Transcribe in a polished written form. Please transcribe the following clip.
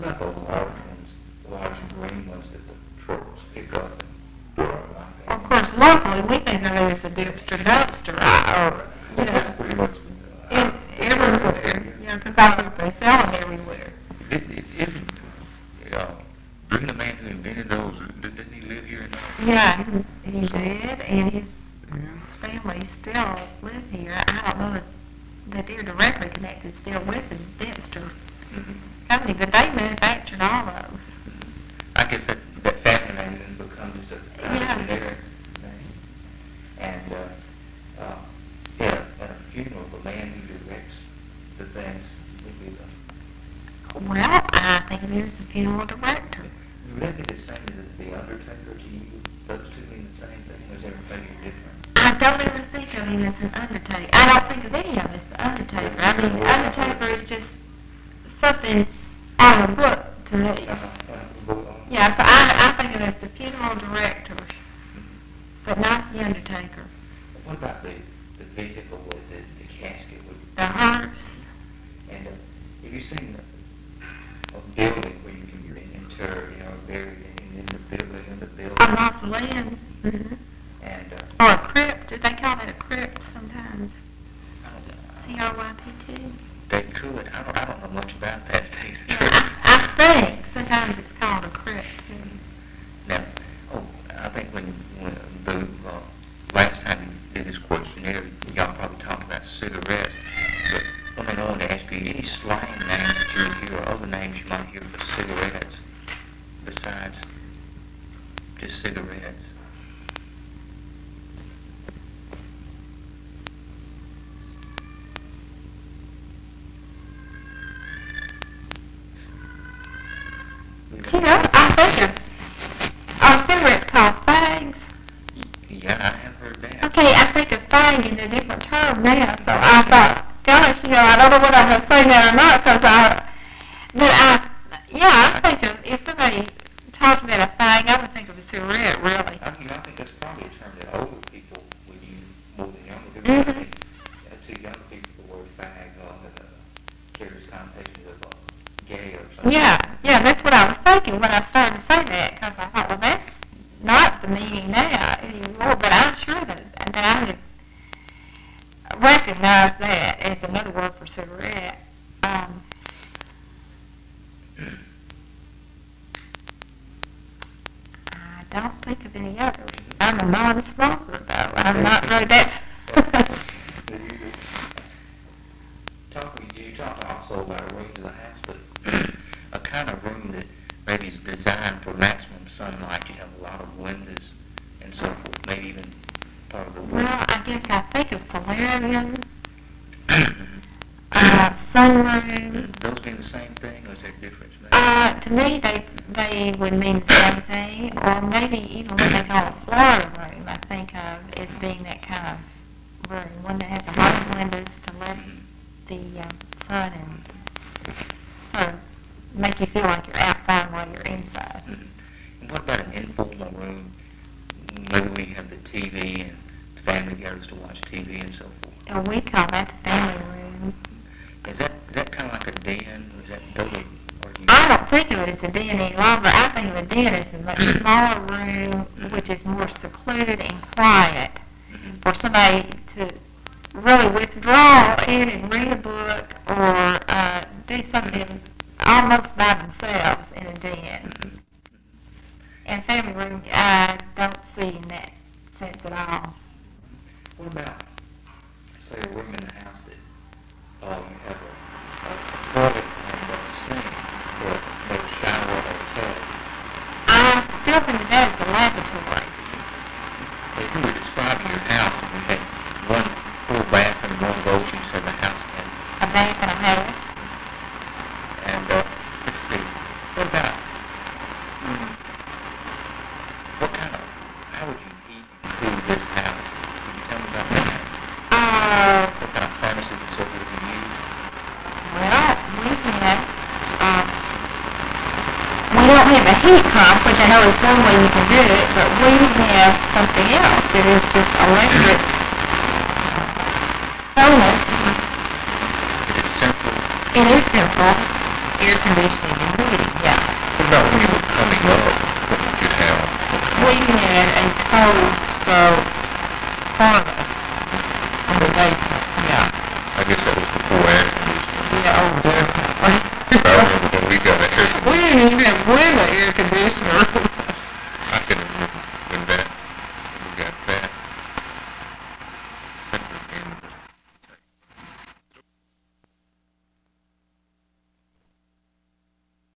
about those large ones, large green ones that the trucks pick up and throw like that? Well, of course, locally, we think of it as a dumpster, or, you know, That's pretty much everywhere. You know, because I think they sell them everywhere. Bring the man who invented those, didn't he live here? Yeah, he did, and his family still lives here. I don't know that they're directly connected still with the Dempster company, but they manufactured all those. I guess that family name then becomes just a generic name. And at a funeral, the man who directs the things would be Well, I think he was a funeral director. Would that be the same as the Undertaker to you? Those two mean the same thing, or is everything different? I don't ever think of him as an Undertaker. I don't think of any of him as the Undertaker. I mean, the Undertaker is just something out of a book to me. Yeah, so I think of it as the funeral directors, but not the Undertaker. What about the vehicle with the casket? The hearse. And have you seen a building where you can be interred, buried in the building? A mausoleum. Mm-hmm. And or a crypt. Do they call it a crypt sometimes? I don't know. C-R-Y-P-T? They could. I don't know much about that. I think sometimes it's called a crypt too. Now, I think when the last time you did this questionnaire, y'all probably talked about cigarettes. But one thing I wanted to ask you, any slang names that you would hear or other names you might hear for cigarettes besides just cigarettes? You know, I think of cigarettes called fags. Yeah, I have heard that. Okay, I think of fag in a different term now, so I thought, gosh, I don't know whether I'm going to say that or not, I think of, if somebody talked about a fag, I would think of a cigarette, really. I think that's probably a term that older people would use more than younger people. Mm-hmm. To younger people, the word fag carries connotations of gay or something. Yeah, that's what I was thinking when I started to say that, because I thought, well, that's not the meaning now anymore, but I'm sure that I would recognize that as another word for cigarette. I don't think of any others. I'm a non-smoker, though. I'm not very that. You talked also about a room in the house, but a kind of room that maybe is designed for maximum sunlight. You have a lot of windows and so forth, maybe even part of the room. Well, I guess I think of solarium, sunroom. Those mean the same thing, or is there a difference? To me, they would mean the same thing, or maybe even what they call a Florida room, I think of as being that kind of room, one that has a lot of windows to let the sun and sort of make you feel like you're outside while you're inside. And what about an informal room? Maybe we have the TV and the family gathers to watch TV and so forth. We call that the family room. Is that kind of like a den, or is that totally? I don't think of it as a den any longer. I think of a den as a much smaller room, which is more secluded and quiet, for somebody to really withdraw in and read a book or do something almost by themselves in a den. And family room, I don't see in that sense at all. What about, say, a room in the house that you have a toilet and a sink, or no shower or tub? I still think of that as a laboratory. If you were describing your house and you had one full bathroom, one of those, you said the house had A bath and a half. And let's see, what about, how would you heat and cool this house? Can you tell me about that? What kind of furnaces and so forth you use? Well, we don't have a heat pump, which I know is one way you can do it, but we have something else that is just electric furnace. Is it simple? It is simple, air conditioning and heating. had a cold stoked parlor.